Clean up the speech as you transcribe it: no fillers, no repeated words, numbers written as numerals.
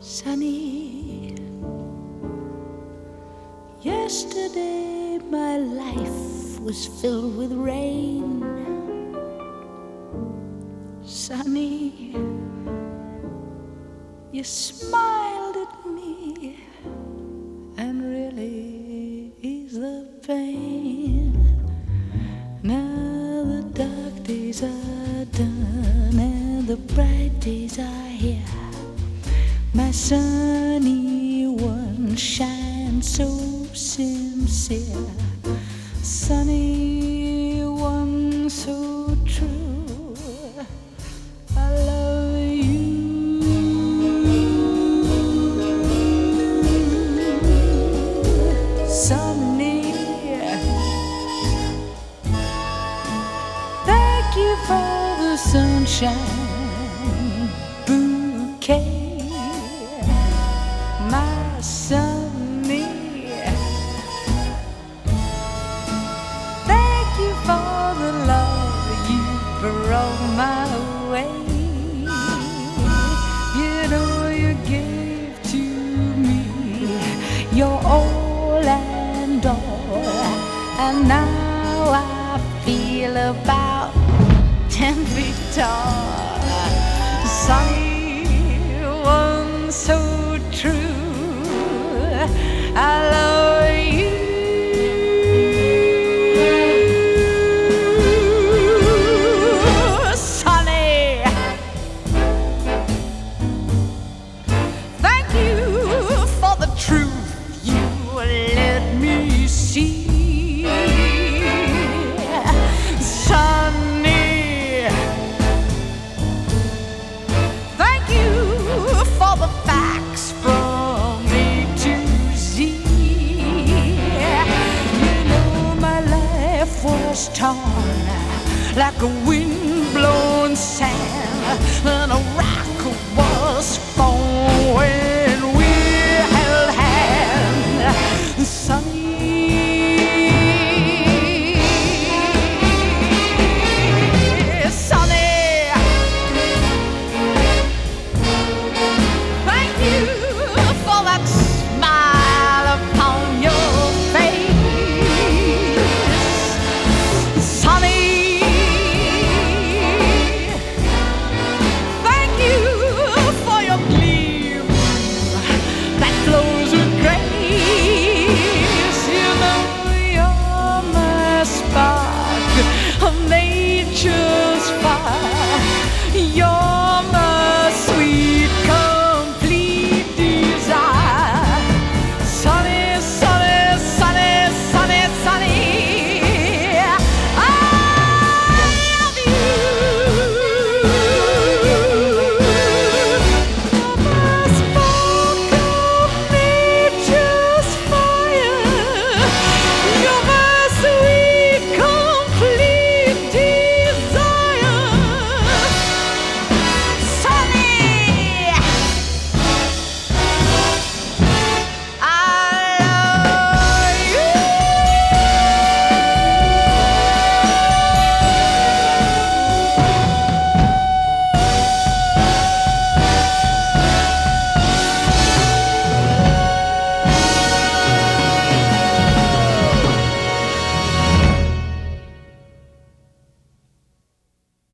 Sunny, yesterday my life was filled with rain. Sunny, you smiled at me and really eased the pain. Now the dark days are done and the bright days are here. My sunny one shines so sincere, sunny one so true. I love you. Sunny, thank you for the sunshine bouquet. My sunny, thank you for the love you brought my way. You know you gave to me your all and all, and now I feel about 10 feet tall. Sunny one so true. I love you. Sunny, thank you for the truth you let me see. Sunny, thank you for the facts from A to Z. You know my life was torn like a wind-blown sand, and a rock was falling.